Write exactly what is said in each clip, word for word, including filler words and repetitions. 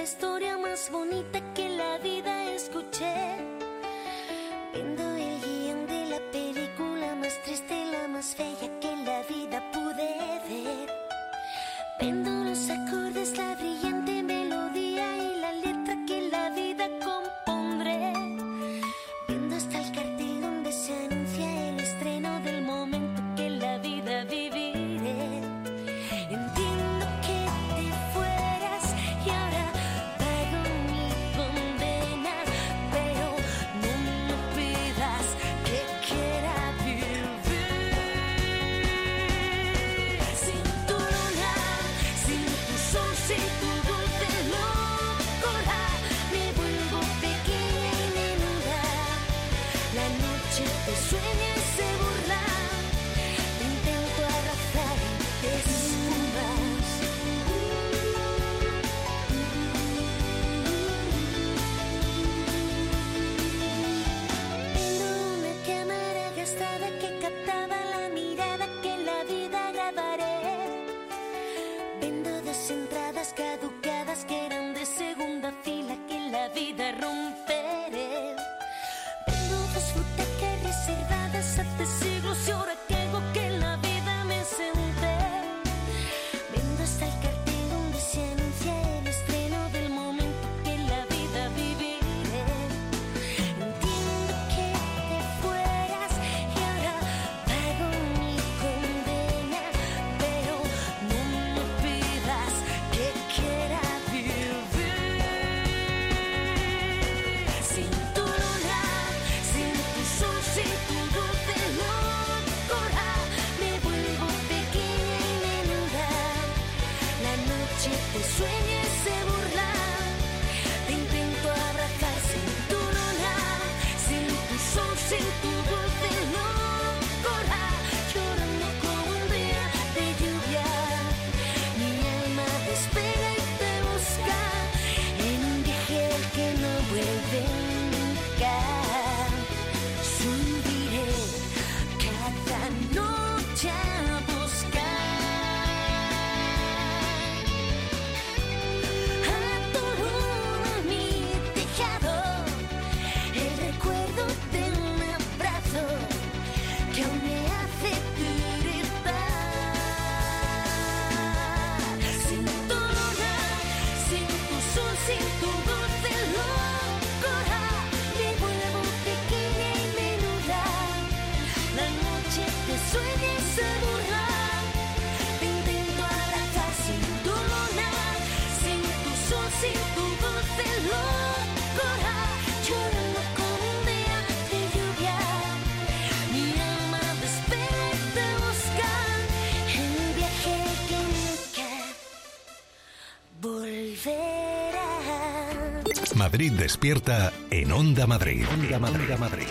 historia más bonita que en la vida escuché. Viendo el guión de la película más triste, la más bella que en la vida pude ver. Viendo los acordes, la brillante melodía y la letra que en la vida compondré. Viendo hasta el cartel donde se anuncia el estreno del momento que en la vida viviré. Entiendo que te fueras y ahora pago mi condena, pero no me pidas que quiera vivir. Sin tu luna, sin tu sol, sin tu dulce locura, me vuelvo pequeña y menuda. La noche te sueña y se burla, te intento abrazar y te esfumas. Tengo una cámara gastada que captaba la mirada que en la vida grabaré. Vendo dos entradas caducadas que eran de segunda fila que en la vida romperé. Vendo dos butacas reservadas hace siglos y ahora que hago que en la vida me senté. Vendo hasta el cartel donde se anuncia el estreno del momento que en la vida viviré. Entiendo que te fueras y ahora pago mi condena, pero no me pidas que quiera vivir. Sin tu luna, sin tu sol, sin tu dulce locura, me vuelvo pequeña y menuda. La noche te sueña y se burla, te intento abrazar. Sin tu luna, sin tu sol, sin tu dulce locura, llorando como un día de lluvia. Mi alma te espera y te busca en un viaje al que no vuelve nunca. Subiré cada noche a buscar a tu luna en mi tejado, el recuerdo de un abrazo que aún me hace tiritar. Sin tu luna, sin tu sol, sin tu dulce locura, me vuelvo pequeña y menuda. La noche te sueña y se burla, te intento abrazar. Sin tu luna, sin tu sol, sin tu dulce locura, llorando como un día de lluvia. Mi alma te espera y te busca en un viaje que nunca volverá. Madrid despierta en Onda Madrid. Onda Madrid. Onda Madrid.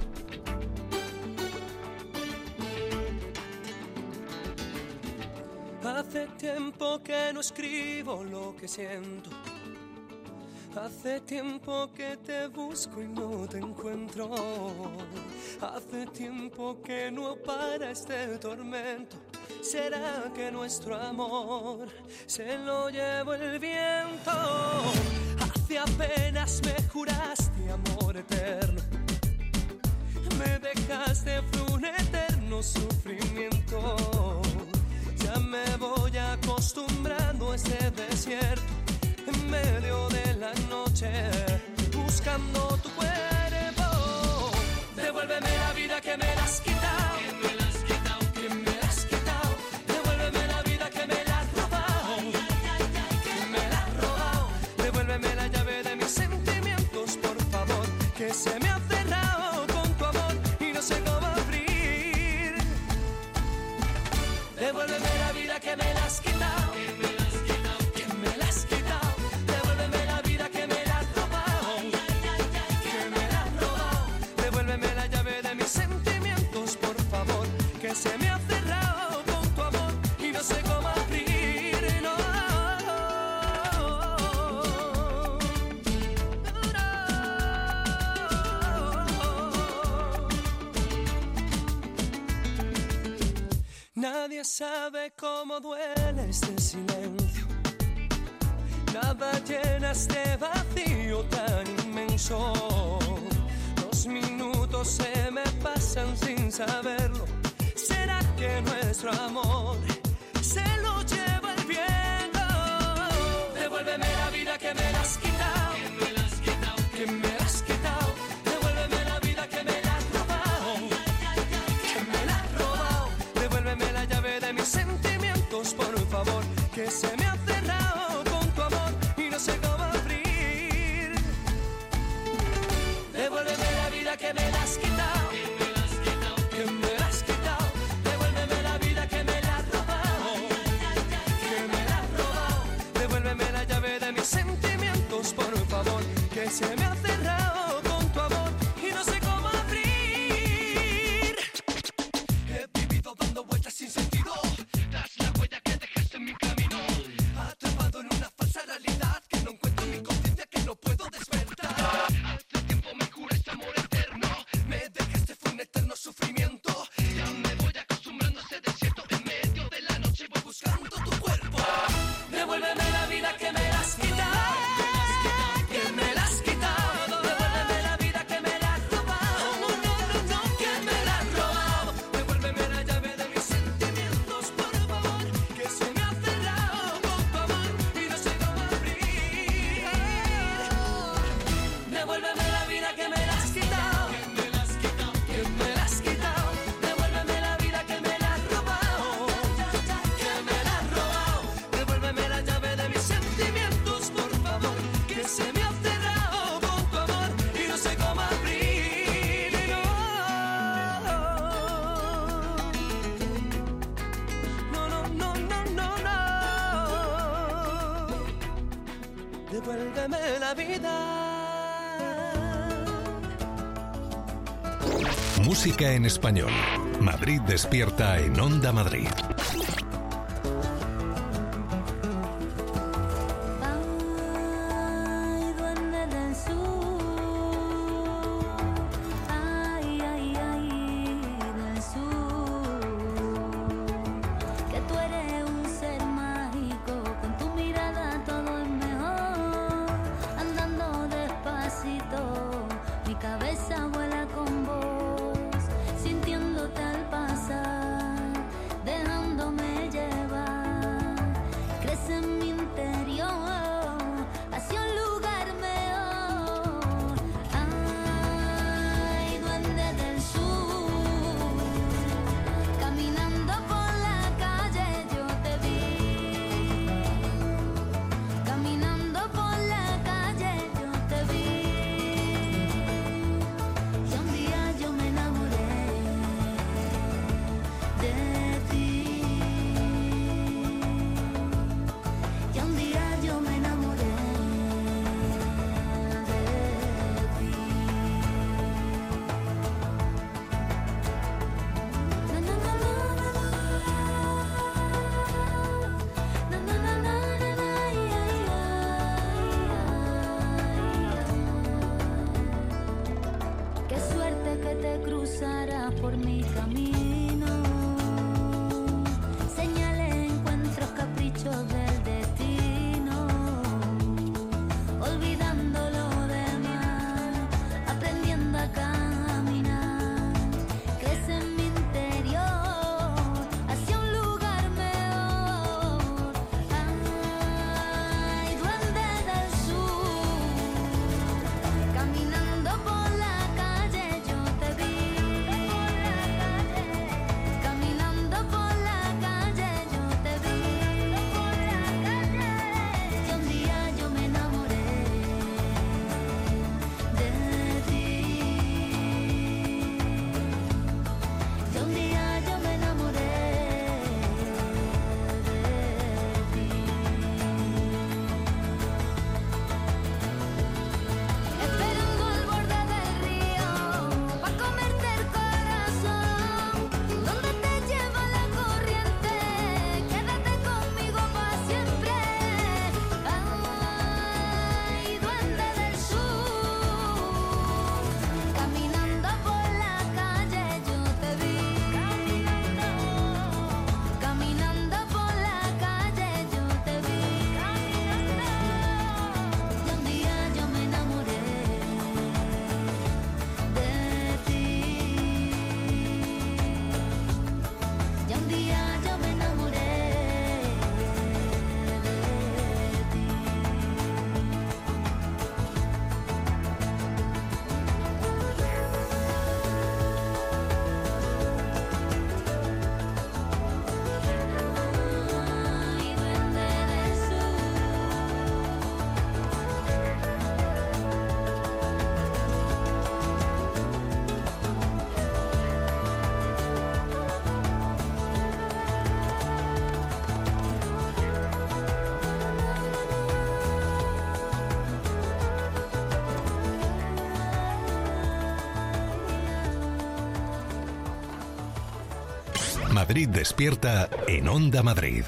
Hace tiempo que no escribo lo que siento. Hace tiempo que te busco y no te encuentro. Hace tiempo que no para este tormento. ¿Será que nuestro amor se lo llevó el viento? Hace apenas me juraste amor eterno. Me dejaste fue un eterno sufrimiento. Ya me voy acostumbrando a este desierto en medio de la noche, buscando tu cuerpo. Devuélveme la vida que me la has quitado, que me la has quitado, que me la has quitado. Devuélveme la vida que me la has robado, que me la has robado. Devuélveme la llave de mis sentimientos, por favor, que se me ha cerrado con tu amor y no sé cómo abrir. Devuélveme la vida que me la has quitado, que me la has quitado, que me la has quitado. Devuélveme la vida que me la has robado, que me la has robado. Devuélveme la llave de mis sentimientos, por favor, que se me ha cerrado con tu amor y no sé cómo abrir. No. Nadie sabe cómo duele este silencio. Nada llena este vacío tan inmenso. Los minutos se me pasan sin saberlo. ¿Será que nuestro amor se lo lleva el viento? Devuélveme la vida que me la has quitado, que me la has quitado, que me la has quitado. Devuélveme la vida que me la has robado, que me la has robado. Devuélveme la llave de mis sentimientos, por favor, que se me ha cerrado con tu amor y no sé cómo abrir. Devuélveme la vida que me la has quitado, que me la has quitado. Devuélveme la vida que me la has robado, que me la has robado. Devuélveme la llave de mis sentimientos, por favor, que se me ha cerrado con tu amor y no sé cómo abrir. He vivido dando vueltas sin sentido, tras la huella que dejaste en mi camino, atrapado en una falsa realidad que no encuentro en mi conciencia, que no puedo despertar. Hace tiempo me cura este amor eterno, me dejaste fue un eterno sufrimiento. Ya me voy acostumbrando a ese desierto, en medio de la noche voy buscando tu cuerpo. Devuélveme la vida que me la has quitado, que me la has quitado. Devuélveme la vida que me la has robado, no, no, no, no, que me la has robado. Devuélveme la llave de mis sentimientos, por favor, que se me ha cerrado con tu amor y no sé cómo abrir. Devuélveme la vida que me la has quitado, que me la has quitado, que me la has quitado. Devuélveme la vida que me la has robado, que me la has robado. Devuélveme la llave de mis sentimientos, por favor, que se me ha cerrado con tu amor y no sé cómo abrir. No, no, no, no, no, no. Devuélveme la vida. Música en español. Madrid despierta en Onda Madrid. Ay, duende del sur, ay, ay, ay, del sur, que tú eres un ser mágico, con tu mirada todo es mejor, andando despacito, mi cabeza vuela con vos, sintiéndote al pasar, dejando Madrid Despierta en Onda Madrid.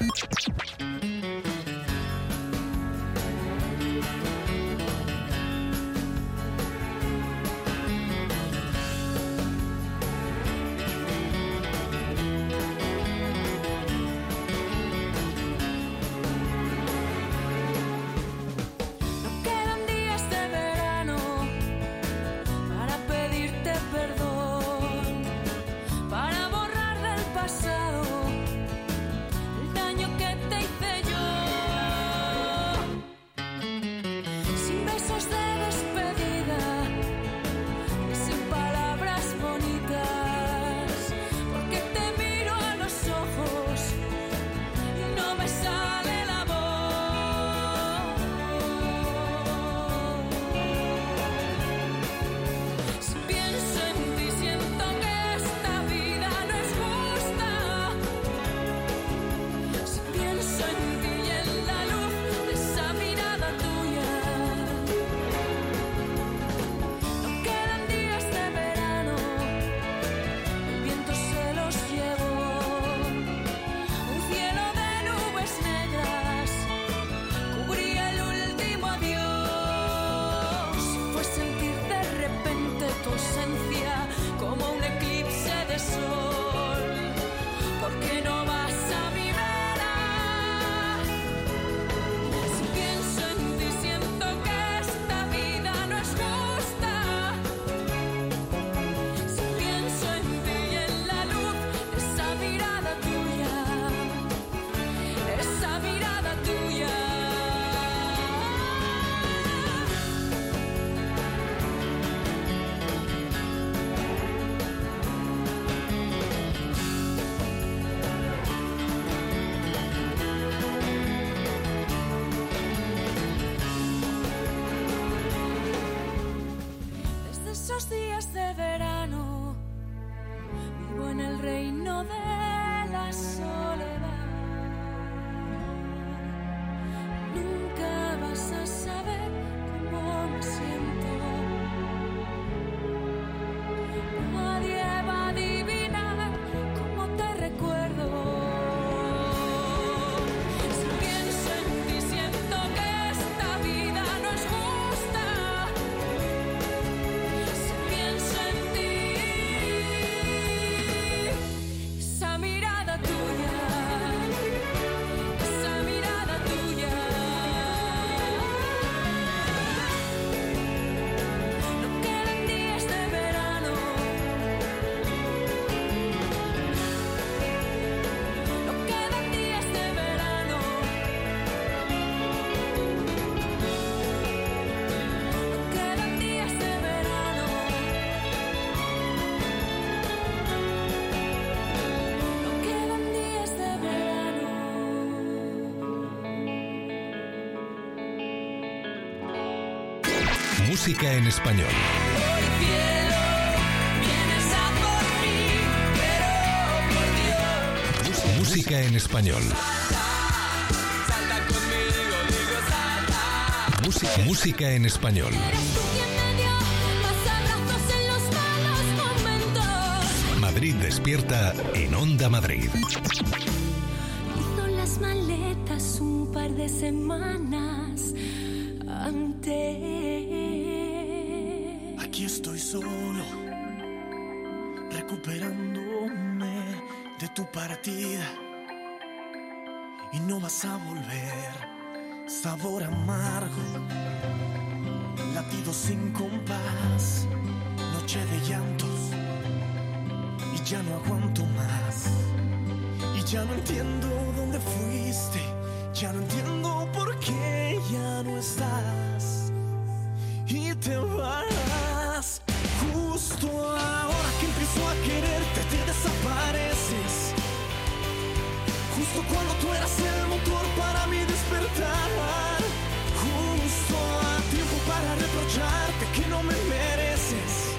Música en español. Hoy cielo, vienes a por mí, pero por Dios. Música en español. Salta, salta conmigo, digo salta. Música, música en español. Eres tú quien me dio más abrazos en los malos momentos. Madrid Despierta en Onda Madrid. Hizo las maletas un par de semanas antes. Aquí estoy solo, recuperándome de tu partida. Y no vas a volver, sabor amargo, latido sin compás, noche de llantos. Y ya no aguanto más, y ya no entiendo dónde fuiste, ya no entiendo por qué ya no estás. Y te vas, justo ahora que empiezo a quererte te desapareces. Justo cuando tú eras el motor para mi despertar. Justo a tiempo para reprocharte que no me mereces.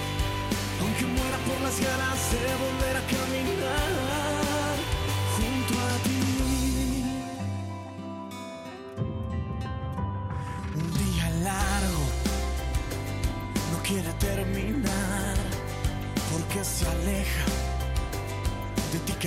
Aunque muera por las ganas de volver a caminar junto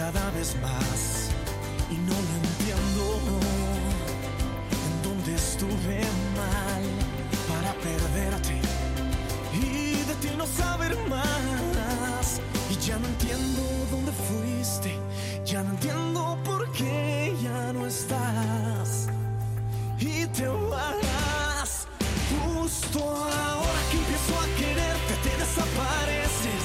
cada vez más y no lo entiendo. En dónde estuve mal para perderte y de ti no saber más. Y ya no entiendo dónde fuiste, ya no entiendo por qué ya no estás. Y te vas justo ahora que empiezo a quererte, te desapareces.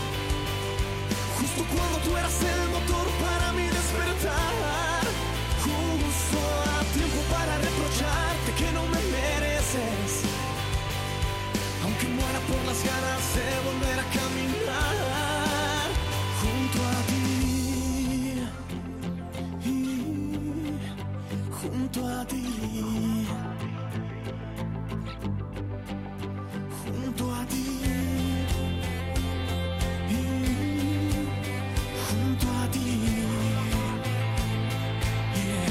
Justo cuando tú eras el motor para mi despertar. Justo a tiempo para reprocharte que no me mereces. Aunque muera por las ganas de volver a caminar junto a ti, y junto a ti, junto a ti, y junto a ti. Yeah.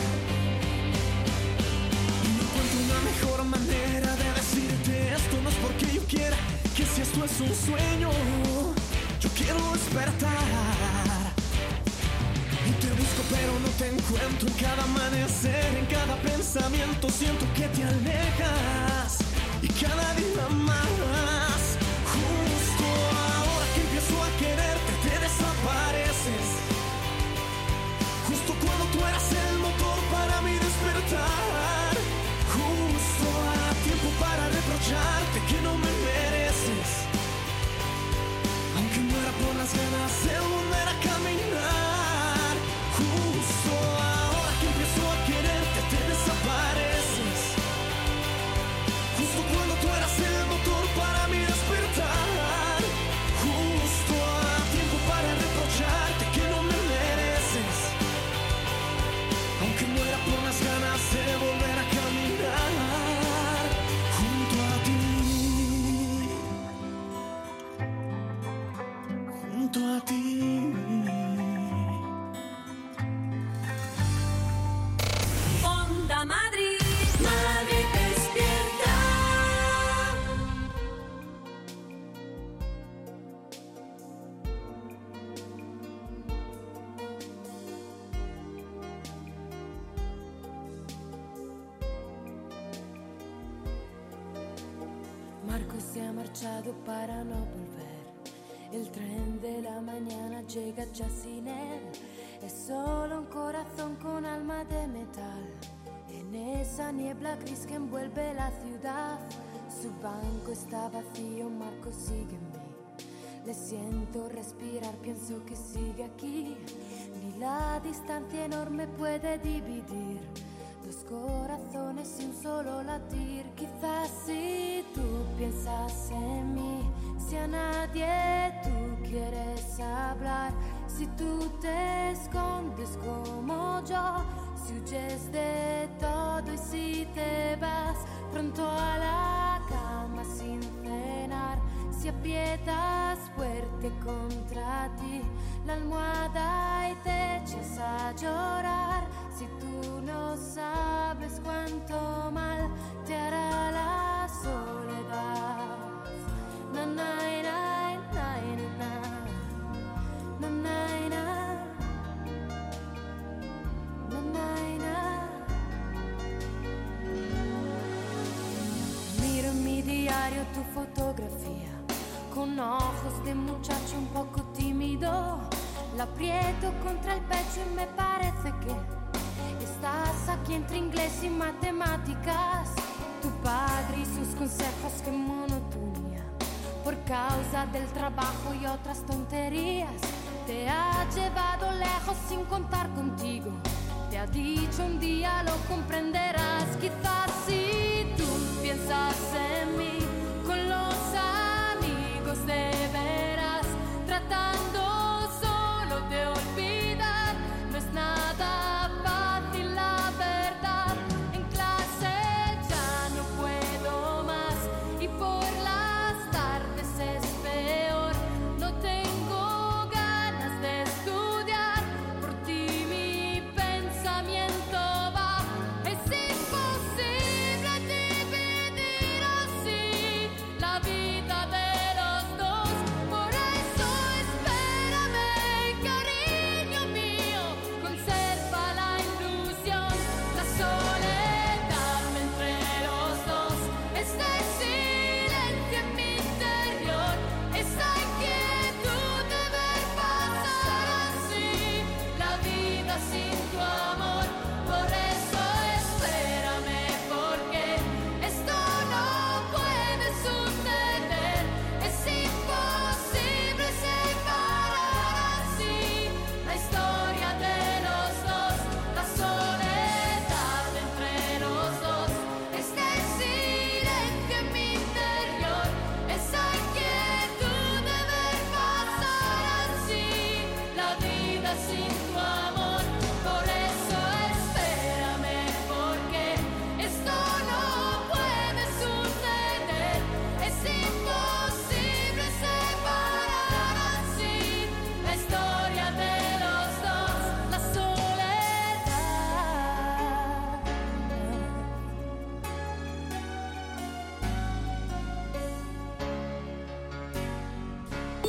Y no encuentro una mejor manera de decirte esto. No es porque yo quiera que si esto es un sueño, yo quiero despertar. Y te busco pero no te encuentro. En cada amanecer, en cada pensamiento siento que te alejas. Y cada día más. Justo ahora que empiezo a quererte, te desapareces. Justo cuando tú eras el motor para mi despertar. Justo a tiempo para reprocharte que no me mereces. Aunque muera por las ganas de volver a caminar. Justo ahora que empiezo a quererte, te desapareces. Justo cuando tú eras el motor para mi despertar. Justo a tiempo para reprocharte que no me mereces. Aunque muera por las ganas de volver a caminar junto a ti, junto a ti. Onda Madrid, Madrid despierta. Marco se ha marchado para no volver. El tren de la mañana llega ya sin él. Es solo un corazón con alma de metal. En esa niebla gris que envuelve la ciudad, su banco está vacío, Marco sigue en mí. Le siento respirar, pienso que sigue aquí. Ni la distancia enorme puede dividir dos corazones y un solo latir. Quizás si tú piensas en mí, si a nadie tú quieres hablar, si tú te escondes como yo, si huyes de todo y si te vas pronto a la cama sin cenar, si aprietas fuerte contra ti la almohada y te echas a llorar, si tú no sabes cuánto mal te hará la soledad. Na, na, na, na, na, na, na, na, na, na, na. Miro en mi diario tu fotografía, con ojos de muchacho un poco tímido. La aprieto contra el pecho y me parece que estás aquí entre inglés y matemáticas. Tu padre y sus consejos, qué monotonía. Por causa del trabajo y otras tonterías, te ha llevado lejos sin contar contigo. Te ha dicho un día lo comprenderás. Quizás si tú piensas en mí, con los amigos de veras, tratando solo de olvidar. No es nada fácil la verdad. En clase ya no puedo más y por las tardes es peor. No tengo ganas de estudiar, por ti mi pensamiento va. Es imposible dividir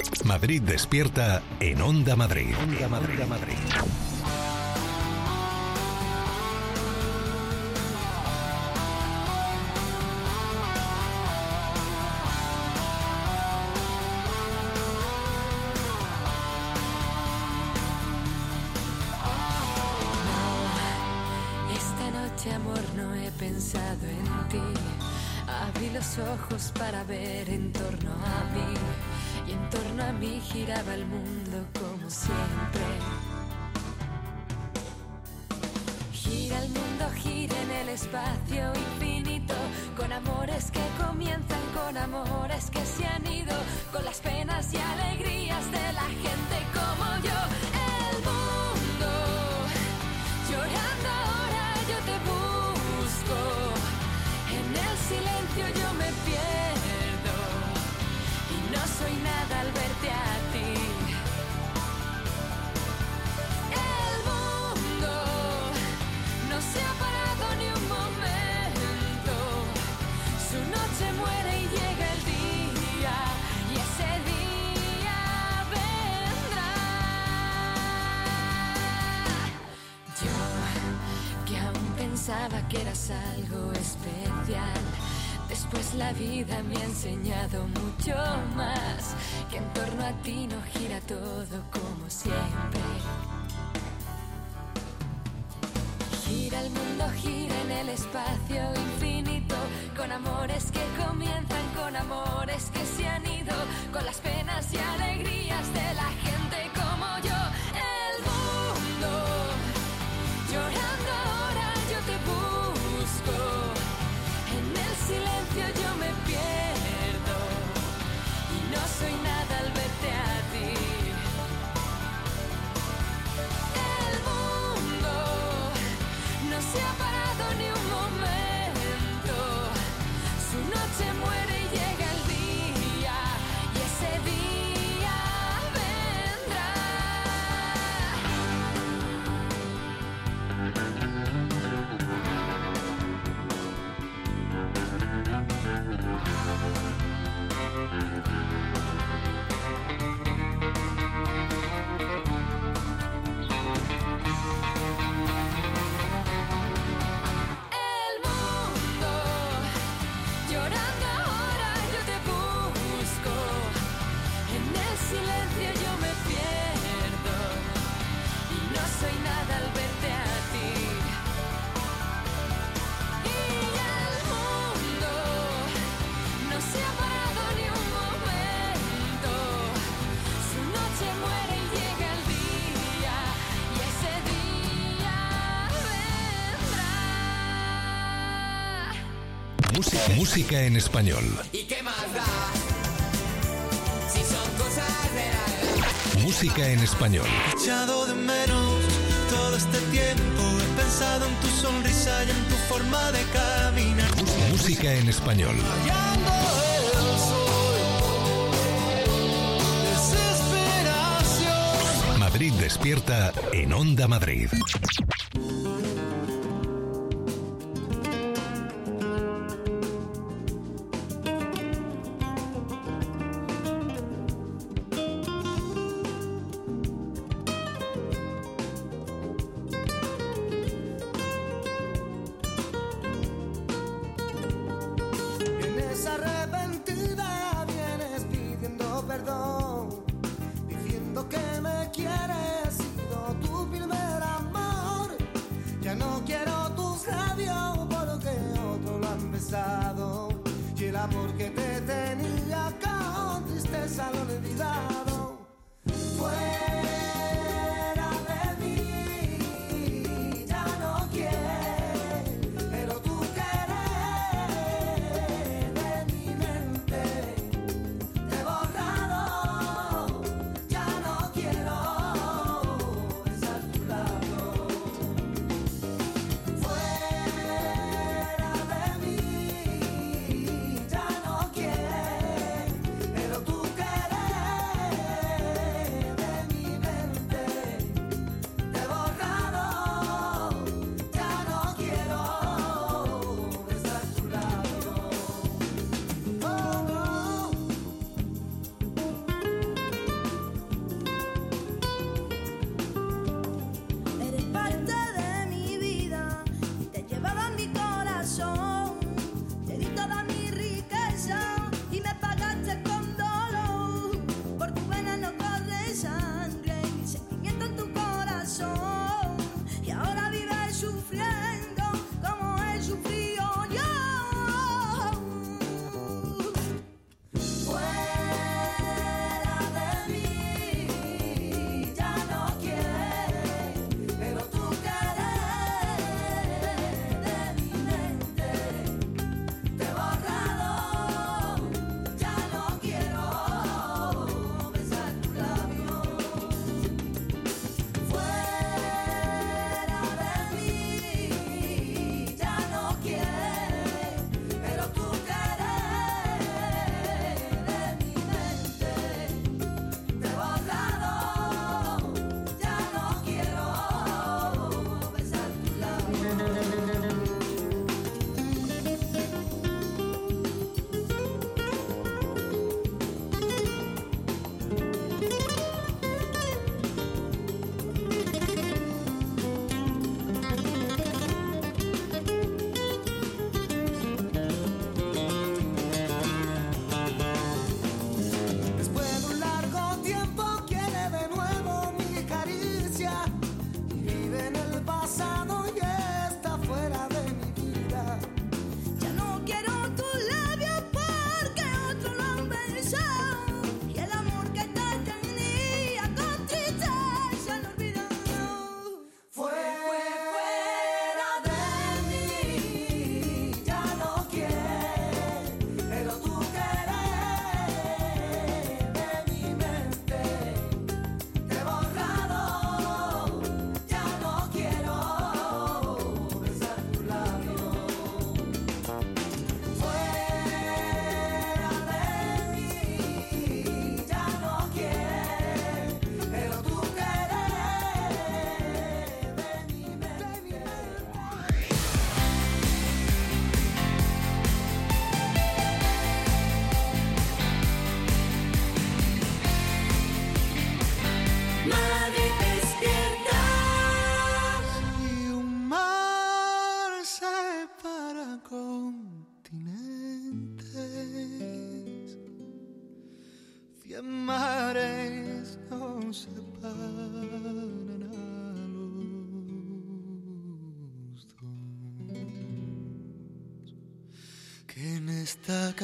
Madrid Despierta en Onda Madrid. Onda Madrid. Onda Madrid. Amor, no he pensado en ti. Abrí los ojos para ver en torno a mí, y en torno a mí giraba el mundo como siempre. Gira el mundo, gira en el espacio infinito, con amores que comienzan, con amores que se han ido, con las penas y alegrías de la gente como yo. El mundo llorando ahora, yo te busco. En el silencio yo me pierdo y no soy nada al verte a ti. El mundo no se ha parado ni un momento. Su noche muere y llega el día, y ese día vendrá. Yo, que aún pensaba que eras algo especial, después la vida me ha enseñado mucho más, que en torno a ti no gira todo como siempre. Gira el mundo, gira en el espacio infinito, con amores que comienzan, con amores que se han ido, con las penas y alegrías de la gente como yo. El mundo llorando ahora, yo te busco. En el silencio yo me pierdo y no soy nada al verte a ti. El mundo no se ha parado ni un momento. Su noche muere y llega el día, y ese día vendrá. El mundo llorando ahora, yo te busco. En el silencio yo me pierdo y no soy nada al verte a ti. Y el mundo no se ha parado ni un momento. Su noche muere y llega el día, y ese día vendrá. Música, música en español. ¿Y qué más da? Si son cosas reales. Música en español. He echado de menos todo este tiempo. He pensado en tu sonrisa y en tu forma de caminar. Música en español. Rayando el sol, desesperación. Madrid Despierta en Onda Madrid. Vienes arrepentida, vienes pidiendo perdón, diciendo que me quieres, sido tu primer amor.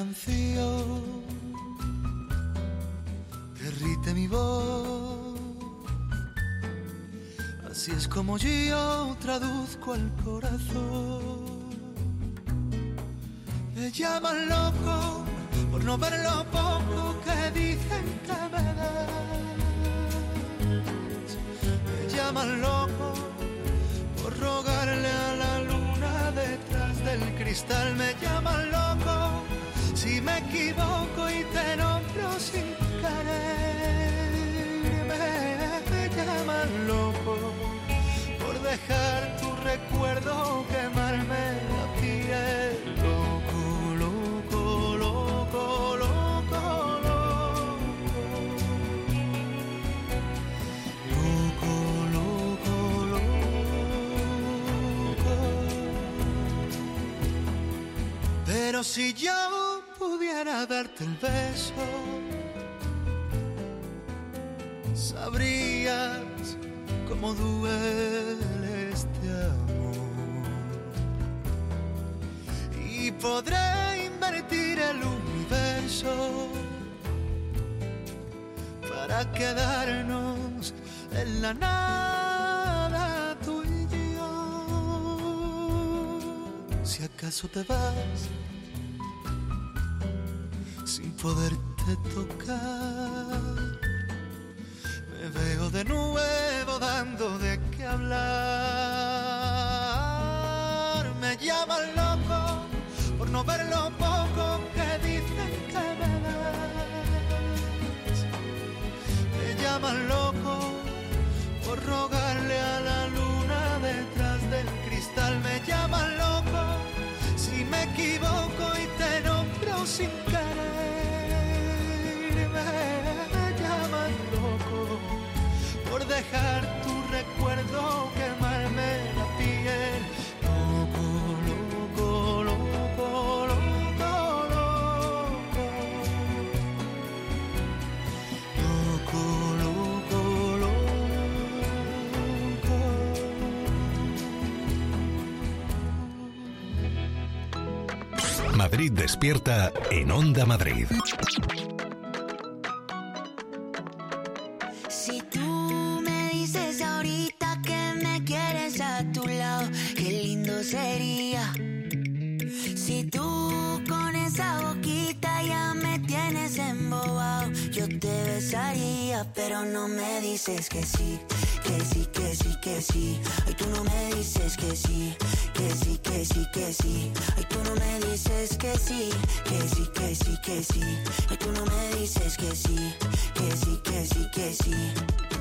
canción derrite mi voz. Así es como yo traduzco al corazón. Me llaman loco por no ver lo poco que dicen que me das. Me llaman loco por rogarle a la luna detrás del cristal. Me llaman loco si me equivoco y te nombro sin querer. Me, me llaman loco por dejar tu recuerdo quemarme la piel. Loco, loco, loco, loco, loco, loco, loco, loco. Pero si yo pudiera darte el beso, sabrías cómo duele este amor. Y podré invertir el universo para quedarnos en la nada, tú y yo. Si acaso te vas sin poderte tocar, me veo de nuevo dando de qué hablar. Me llaman loco por no ver lo poco que dicen que me das. Me llaman loco por rogarle a la luna detrás del cristal. Me llaman loco si me equivoco y te nombro sin querer. Me llaman loco por dejar tu recuerdo quemarme la piel. Loco, loco, loco, loco, loco. Loco, loco, loco. Madrid despierta en Onda Madrid. Sería si tú con esa boquita ya me tienes embobado. Yo te besaría, pero no me dices que sí, que sí, que sí, que sí. Ay, tú no me dices que sí, que sí, que sí, que sí. Ay, tú no me dices que sí, que sí, que sí, que sí. Ay, tú no me dices que sí, que sí, que sí, que sí.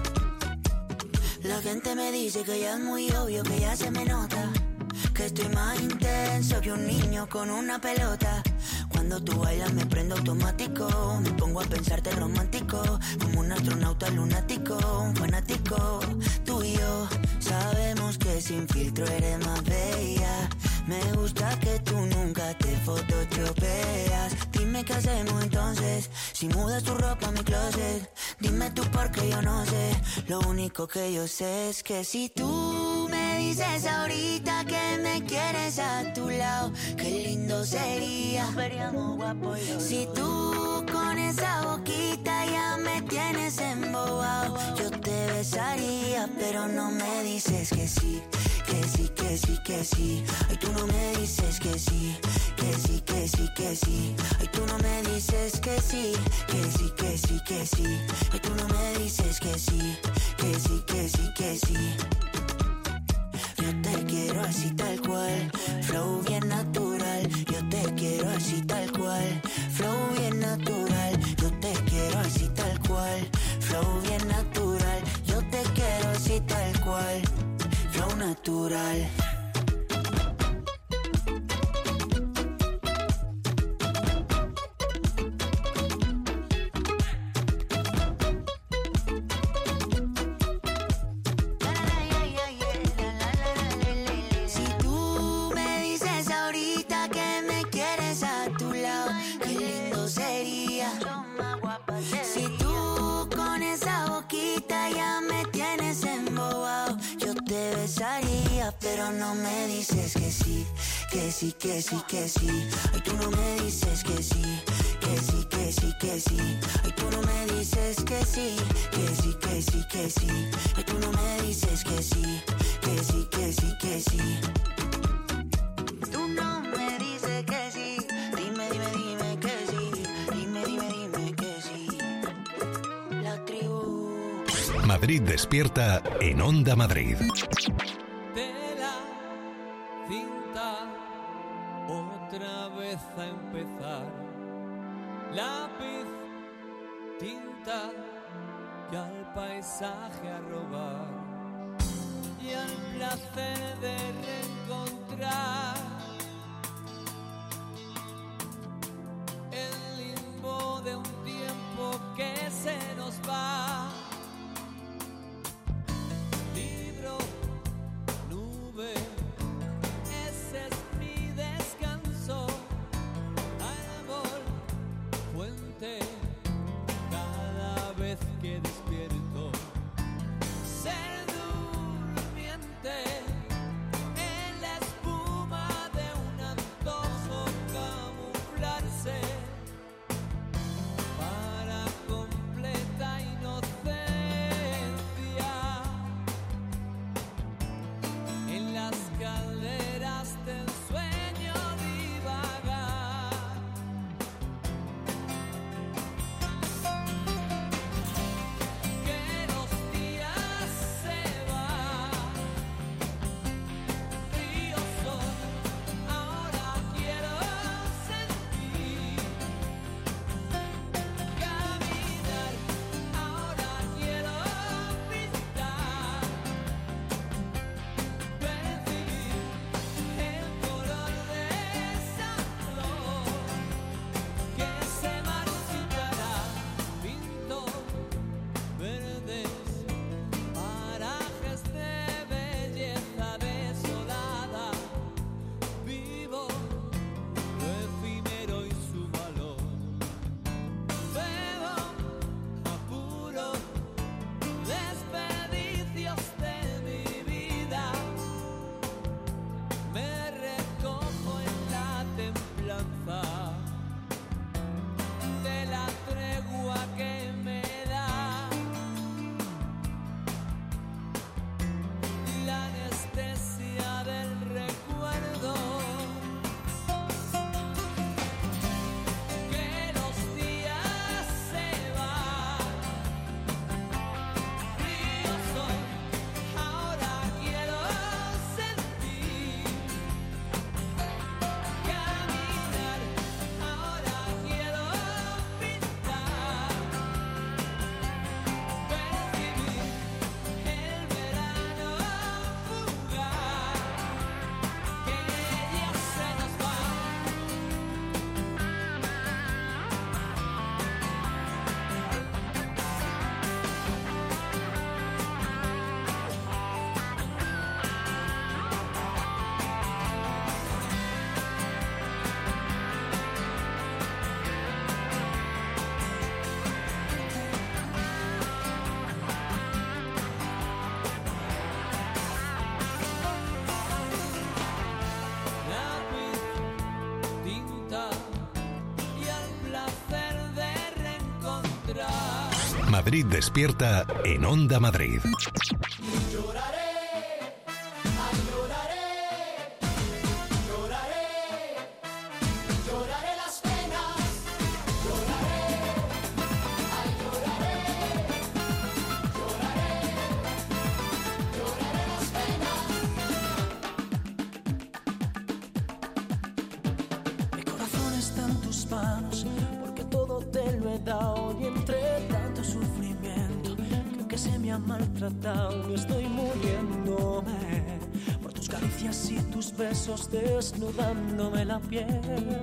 La gente me dice que ya es muy obvio, que ya se me nota, que estoy más intenso que un niño con una pelota. Cuando tú bailas me prendo automático, me pongo a pensarte romántico, como un astronauta lunático, un fanático. Tú y yo sabemos que sin filtro eres más bella. Me gusta que tú nunca te photoshopeas. Dime qué hacemos entonces, si mudas tu ropa a mi closet. Dime tú porque yo no sé, lo único que yo sé es que si tú me dices ahorita que me quieres a tu lado, qué lindo sería. Si tú con esa boquita ya me tienes embobado, yo te besaría, pero no me dices que sí, que sí, que sí, que sí. Ay, tú no me dices que sí, que sí, que sí, que sí. Ay, tú no me dices que sí, que sí, que sí, que sí. Ay, tú no me dices que sí, que sí, que sí, que sí. Yo te quiero así tal cual, flow bien natural. Yo te quiero así tal cual, flow bien natural. Yo te quiero así tal cual, flow bien natural. Yo te quiero así tal cual, flow natural. pero no me dices que sí, que sí, que sí, que sí. Ay, tú no me dices que sí, que sí, que sí, que sí. Ay, tú no me dices que sí, que sí, que sí, que sí. Ay, tú no me dices que sí, que sí, que sí, que sí. Tú no me dices que sí, dime, dime, dime que sí, dime, dime, dime que sí. La tribu. Madrid despierta en Onda Madrid. Tela, cinta, otra vez a empezar. Lápiz, tinta, y al paisaje a robar. Y al placer de reencontrar el limbo de un tiempo que se nos va. Libro, nube, ese es mi descanso. Árbol, fuente, cada vez que despierto. Ser durmiente en la espuma de un antojo, camuflarse para completa inocencia. En las calderas del sueño divagar. Que los días se van, fríos son, ahora quiero sentir. Caminar, ahora quiero pintar. Percibir el color de esa flor que se marchitará. Pinto verdes parajes de belleza desolada. Vivo lo efímero y su valor. Bebo apuro desperdicios de mi vida. Me recojo en la templanza de la tregua que me da la anestesia del recuerdo. Que los días se van, fríos son, ahora quiero sentir. Caminar, ahora quiero pintar. Percibir el verano fugaz, que ya se nos va. Lápiz, tinta y al placer de reencontrar. Madrid despierta en Onda Madrid. Lloraré las penas, lloraré, ay lloraré, lloraré, lloraré las penas. Mi corazón está en tus manos, porque todo te lo he dado. Y entre tanto sufrimiento, creo que se me ha maltratado. Y estoy muriéndome por tus caricias y tus besos, desnudándome la piel.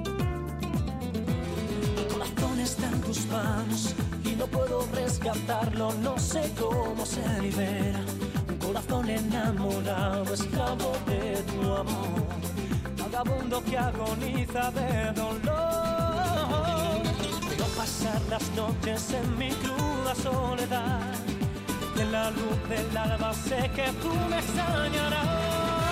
Mi corazón está en tus manos y no puedo rescatarlo. No sé cómo se libera un corazón enamorado, esclavo de tu amor, vagabundo que agoniza de dolor. Veo pasar las noches en mi cruda soledad, y en la luz del alba sé que tú me extrañarás.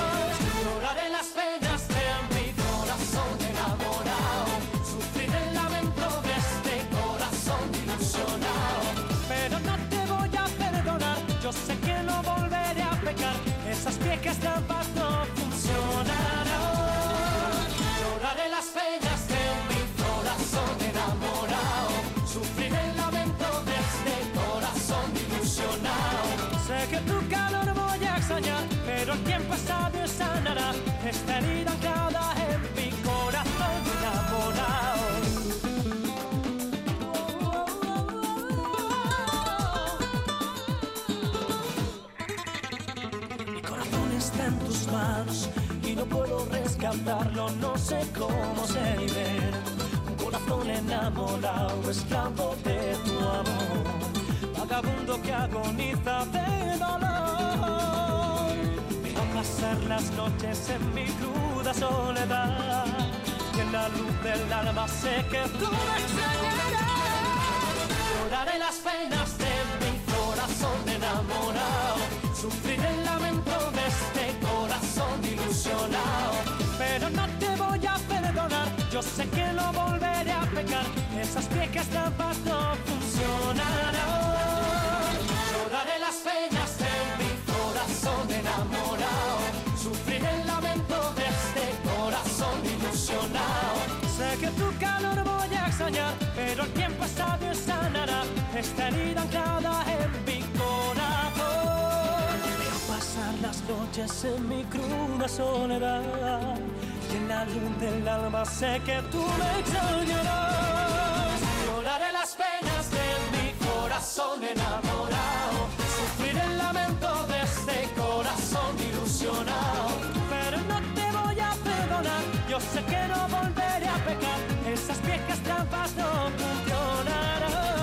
tus manos y no puedo rescatarlo, no sé cómo se libera. Un corazón enamorado, esclavo de tu amor, vagabundo que agoniza de dolor. Dejo pasar las noches en mi cruda soledad y en la luz del alba sé que tú me extrañarás. Lloraré las penas de mi corazón enamorado, sufriré el lamento de este corazón ilusionado, pero no te voy a perdonar, yo sé que no volveré a pecar, esas viejas trampas no funcionarán. Lloraré las penas de mi corazón enamorado, sufriré el lamento de este corazón ilusionado, sé que tu calor voy a extrañar, pero el tiempo es sabio y sanará esta herida anclada en mi corazón. Veo pasar las noches en mi cruda soledad y en la luz del alma sé que tú me extrañarás. Lloraré las penas de mi corazón enamorado, sufriré el lamento de este corazón ilusionado, pero no te voy a perdonar, yo sé que no volveré a pecar, esas viejas trampas no funcionarán.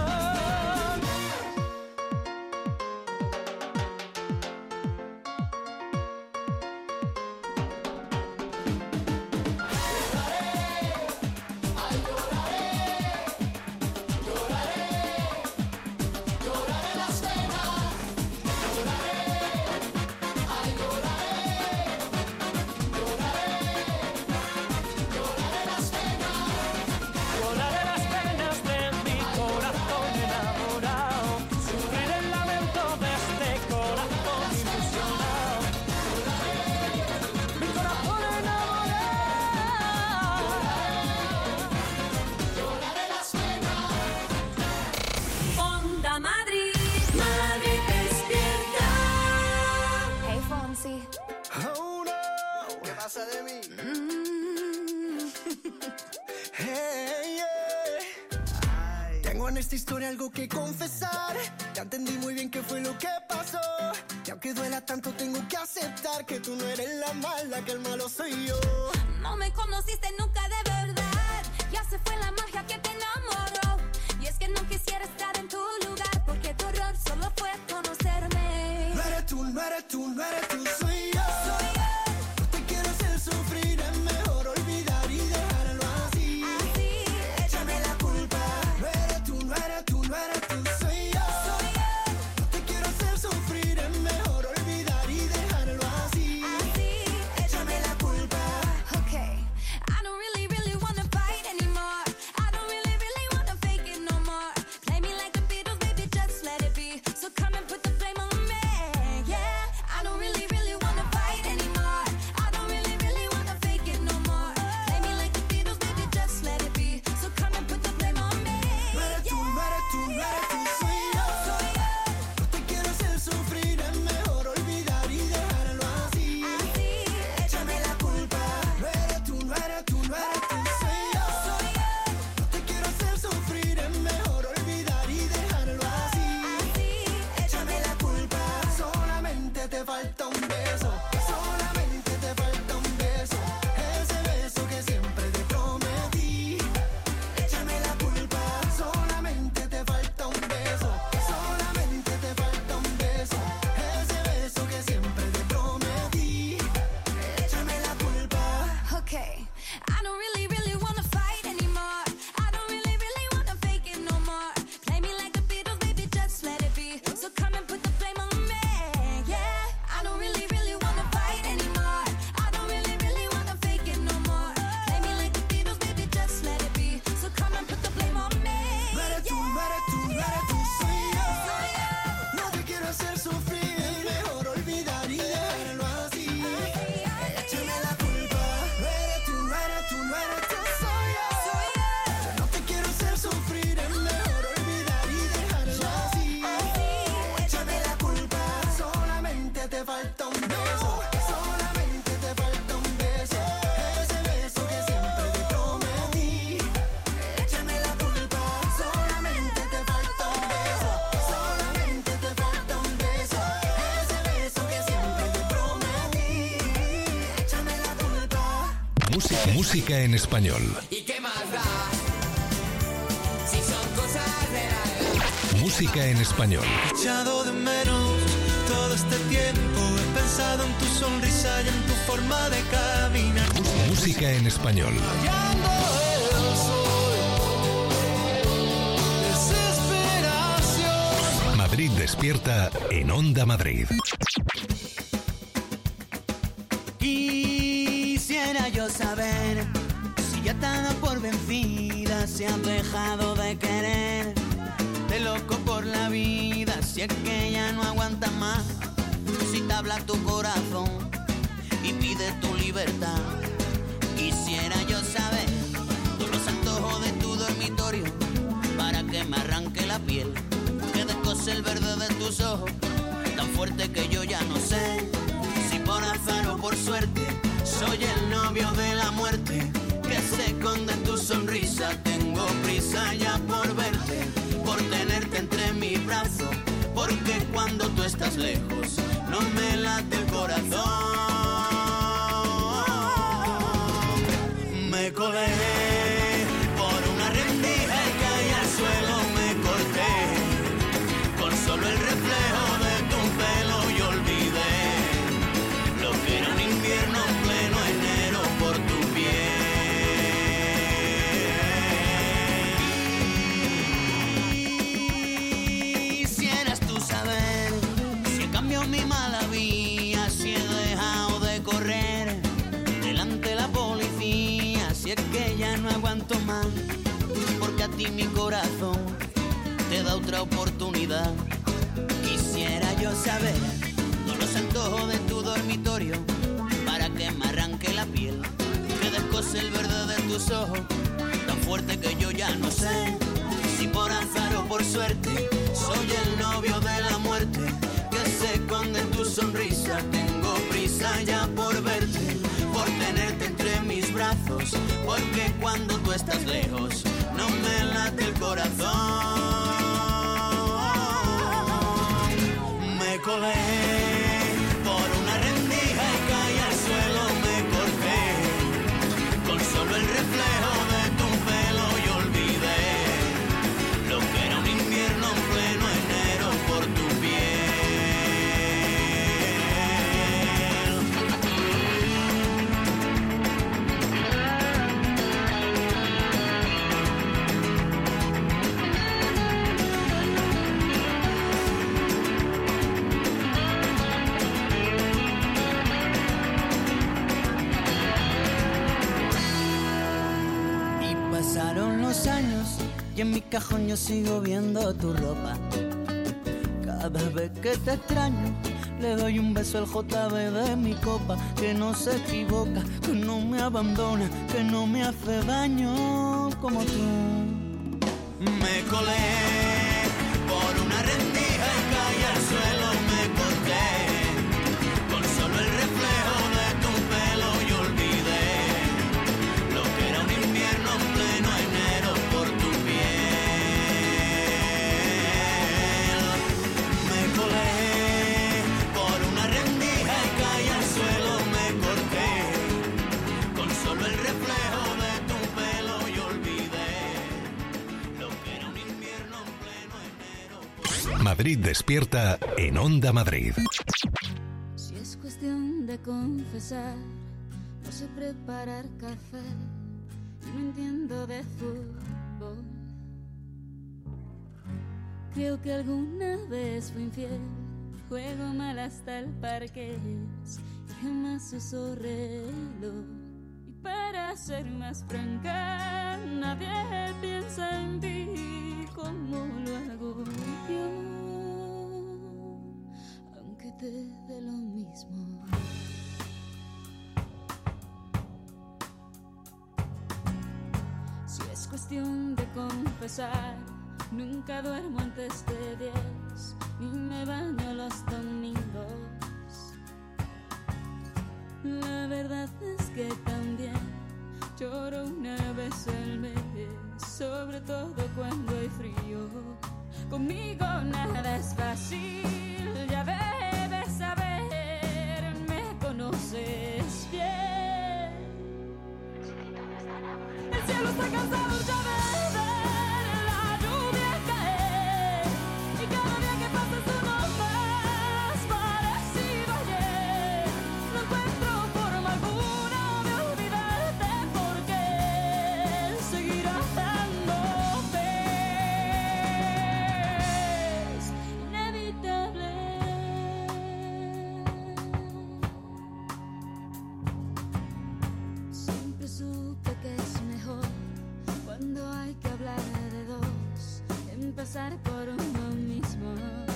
Oh no, ¿qué pasa de mí? Mm. Hey, yeah. Tengo en esta historia algo que confesar. Ya entendí muy bien qué fue lo que pasó. Y aunque duela tanto tengo que aceptar que tú no eres la mala, que el malo soy yo. No me conociste nunca de verdad, ya se fue la magia que te enamoró. Y es que no quisiera estar en tu lugar, porque tu error solo fue conocerme. No eres tú, no eres tú, no eres tú, soy yo. Soy yo. No te quiero hacer sufrir, es mejor olvidar y dejarlo así. Así, échame la culpa. No eres tú, no eres tú, no eres tú, soy yo. Soy yo. No te quiero hacer sufrir, es mejor olvidar y dejarlo así. Así, échame la culpa. Okay, I don't really, really wanna fight anymore. Música, música en español. ¿Y qué más da? Si son cosas de la... Música en español. He echado de menos todo este tiempo. He pensado en tu sonrisa y en tu forma de caminar. Música en español. Rayando el sol, desesperación. Madrid despierta en Onda Madrid. Quisiera yo saber si ya te has dado por vencida, si has dejado de querer, de loco por la vida, si es que ya no aguantas más, si te habla tu corazón y pide tu libertad. Quisiera yo saber todos los antojos de tu dormitorio para que me arranque la piel, que descose el verde de tus ojos, tan fuerte que yo ya no sé si por azar o por suerte soy el novio de la muerte, que se esconde en tu sonrisa. Tengo prisa ya por verte, por tenerte entre mis brazos, porque cuando tú estás lejos no me late el corazón. Me colé por una rendija y caí al suelo, me corté con solo el reflejo de tu pelo y olvidé lo que era un invierno en pleno enero por tu piel. Quisieras tú saber si he cambiado mi mala vía, si he dejado de correr delante de la policía, si es que ya no aguanto más, porque a ti mi corazón te da otra oportunidad. Quisiera yo saber todos los antojos de tu dormitorio para que me arranque la piel, que descose el verde de tus ojos, tan fuerte que yo ya no sé si por azar o por suerte soy el novio de la muerte, que se esconde en tu sonrisa. Tengo prisa ya por verte, por tenerte entre mis brazos, porque cuando tú estás lejos no me late el corazón. Me colé por una rendija y caí al suelo, me corté con solo el reflejo de tu pelo y olvidé lo que era un invierno en pleno enero por tu Pasaron los años y en mi cajón yo sigo viendo tu ropa. Cada vez que te extraño le doy un beso al J B de mi copa, que no se equivoca, que no me abandona, que no me hace daño como tú. Me colé por una rendija y caí al suelo, me corté con solo el reflejo de tu pelo y olvidé lo que era un invierno en pleno enero por tu piel. Me colé por una rendija y caí al suelo, me corté con solo el reflejo de tu pelo y olvidé lo que era un invierno en pleno enero por... Madrid despierta en Onda Madrid. Si es cuestión de confesar, no sé preparar café, no entiendo de fútbol. Creo que alguna vez fui infiel, juego mal hasta el parqués y jamás uso reloj. Y para ser más franca, nadie piensa en ti como lo hago yo, aunque te dé lo mismo. Si es cuestión de confesar, nunca duermo antes de diez, ni me baño los domingos. La verdad es que también lloro una vez al mes, sobre todo cuando hay frío. Conmigo nada es fácil, ya debes saber, me conoces bien. Cuando hay que hablar de dos, empezar por uno mismo.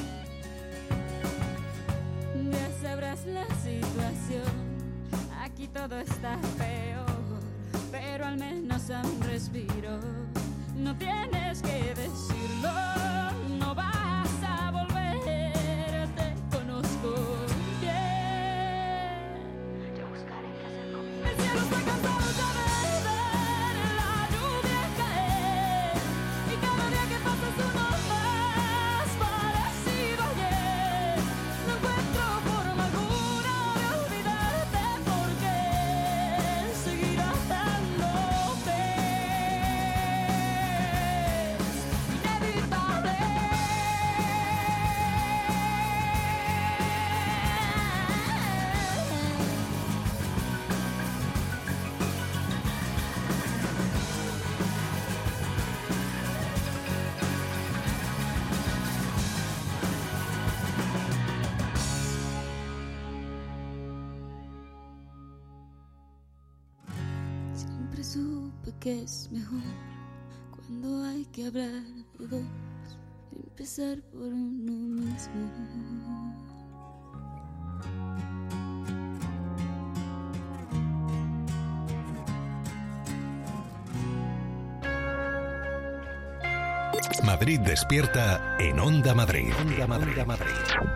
Ya sabrás la situación, aquí todo está peor, pero al menos a un respiro. No tienes que decirlo, no vas a volver, te conozco bien. Yo buscaré qué hacer conmigo. El cielo está cansado ya de ver la lluvia caer, y cada día que pasa es uno más parecido a ayer. No encuentro forma alguna de olvidarte, porque seguirá dándote inevitable. Siempre supe que es mejor cuando hay que hablar de dos, empezar por uno mismo. Madrid despierta en Onda Madrid. Onda Madrid. Onda Madrid.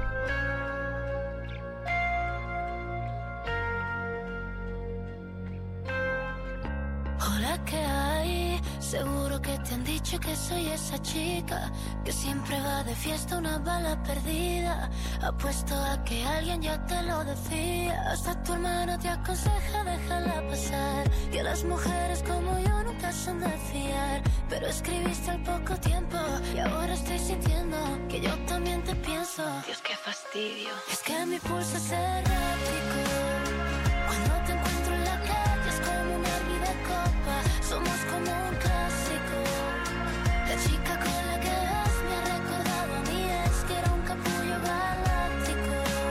Hola, ¿qué hay? Seguro que te han dicho que soy esa chica que siempre va de fiesta, una bala perdida. Apuesto a que alguien ya te lo decía. Hasta tu hermana te aconseja déjala pasar, que las mujeres como yo nunca son de fiar. Pero escribiste al poco tiempo y ahora estoy sintiendo que yo también te pienso. Dios, qué fastidio. Es que mi pulso es errático. Cuando te encuentro en la calle es como una vida copa. Somos como un clásico. La chica con la que vas me ha recordado a mí, es que era un capullo galáctico.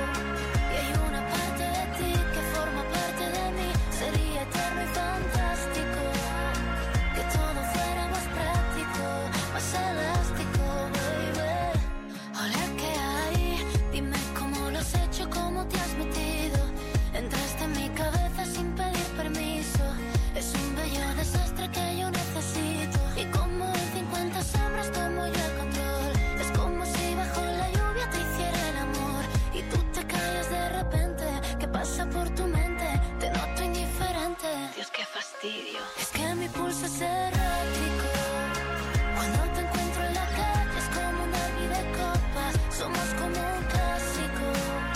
Y hay una parte de ti que forma parte de mí. Sería eterno y fantástico que todo fuera más práctico, más elástico, baby. Hola, ¿qué hay? Dime cómo lo has hecho, cómo te has metido. Entraste en mi cabeza sin pedir permiso. Es un bello desastre que yo necesito. Y como en cincuenta sombras tomo yo el control. Es como si bajo la lluvia te hiciera el amor y tú te callas de repente. ¿Qué pasa por tu mente? Te noto indiferente. Dios, qué fastidio. Es que mi pulso es errático. Cuando te encuentro en la calle es como una vida de copas. Somos como un clásico.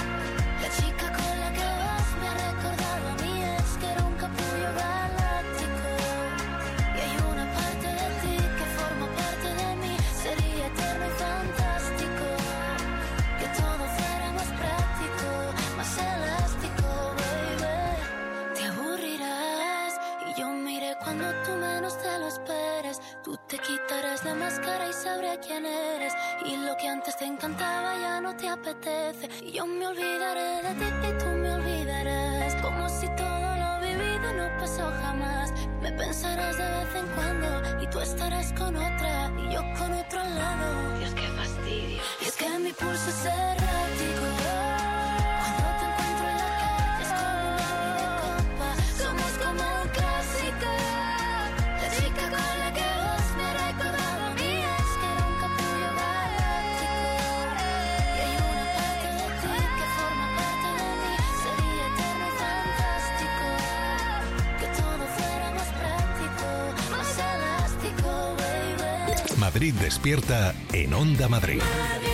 La chica con la que vas me ha recordado a mí, es que era un capullo galáctico. Y hay una parte de ti que forma parte de mí. Sería eterno y fantástico que todo fuera más práctico, más elástico, baby. Te aburrirás y yo miré cuando tú menos te lo esperes. Tú te quitarás la máscara y sabré quién eres. Y lo que antes te encantaba ya no te apetece. Y yo me olvidaré de ti y tú me olvidarás. Como si todo lo vivido no pasó jamás. Me pensarás de vez en cuando y tú estarás con otra y yo con otro al lado. Dios, qué fastidio. Y es que mi pulso es errático. Cuando te encuentro en la calle es como una vida de copa. Somos como un clásico. La chica con la que vas me ha recordado a mí, es que era un capullo galáctico. Y hay una parte de ti que forma parte de mí. Sería eterno y fantástico que todo fuera más práctico, más elástico, baby. Madrid despierta en Onda Madrid. Madrid